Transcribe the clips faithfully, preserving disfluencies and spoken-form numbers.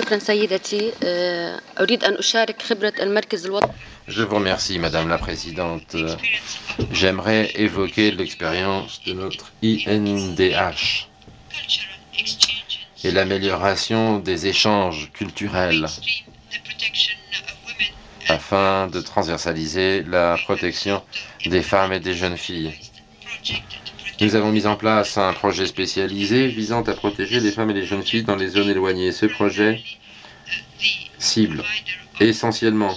شكرا سيدتي. أريد أن أشارك خبرة المركز الوطني. Je vous remercie, Madame la Présidente. J'aimerais évoquer l'expérience de notre I N D H et l'amélioration des échanges culturels afin de transversaliser la protection des femmes et des jeunes filles. Nous avons mis en place un projet spécialisé visant à protéger les femmes et les jeunes filles dans les zones éloignées. Ce projet cible essentiellement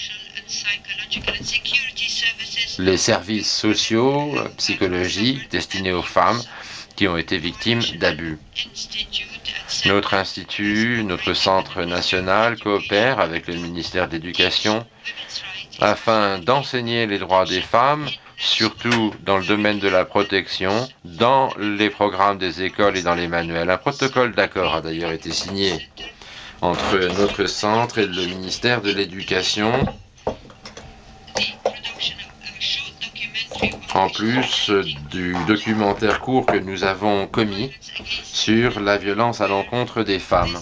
les services sociaux, psychologiques destinés aux femmes qui ont été victimes d'abus. Notre institut, notre centre national coopère avec le ministère de l'Éducation afin d'enseigner les droits des femmes, surtout dans le domaine de la protection, dans les programmes des écoles et dans les manuels. Un protocole d'accord a d'ailleurs été signé entre notre centre et le ministère de l'Éducation, en plus du documentaire court que nous avons commis sur la violence à l'encontre des femmes.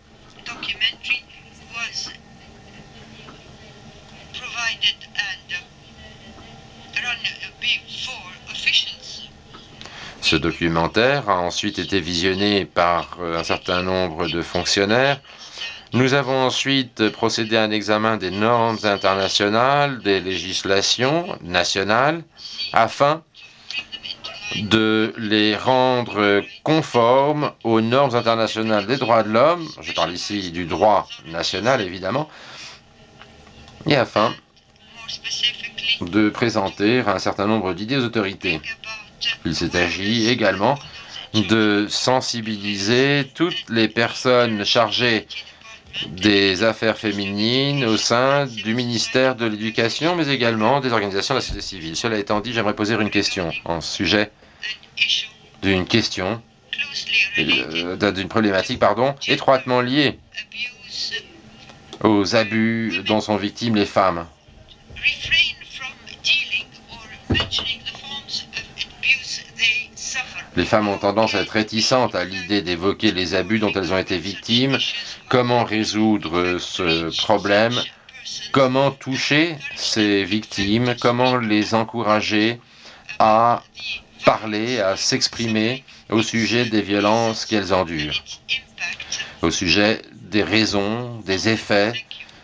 Ce documentaire a ensuite été visionné par un certain nombre de fonctionnaires. Nous avons ensuite procédé à un examen des normes internationales, des législations nationales, afin de les rendre conformes aux normes internationales des droits de l'homme, je parle ici du droit national évidemment, et afin de présenter un certain nombre d'idées aux autorités. Il s'agit également de sensibiliser toutes les personnes chargées des affaires féminines au sein du ministère de l'Éducation, mais également des organisations de la société civile. Cela étant dit, j'aimerais poser une question en sujet d'une question, euh, d'une problématique, pardon, étroitement liée aux abus dont sont victimes les femmes. Les femmes ont tendance à être réticentes à l'idée d'évoquer les abus dont elles ont été victimes. Comment résoudre ce problème? Comment toucher ces victimes? Comment les encourager à parler, à s'exprimer au sujet des violences qu'elles endurent, au sujet des raisons, des effets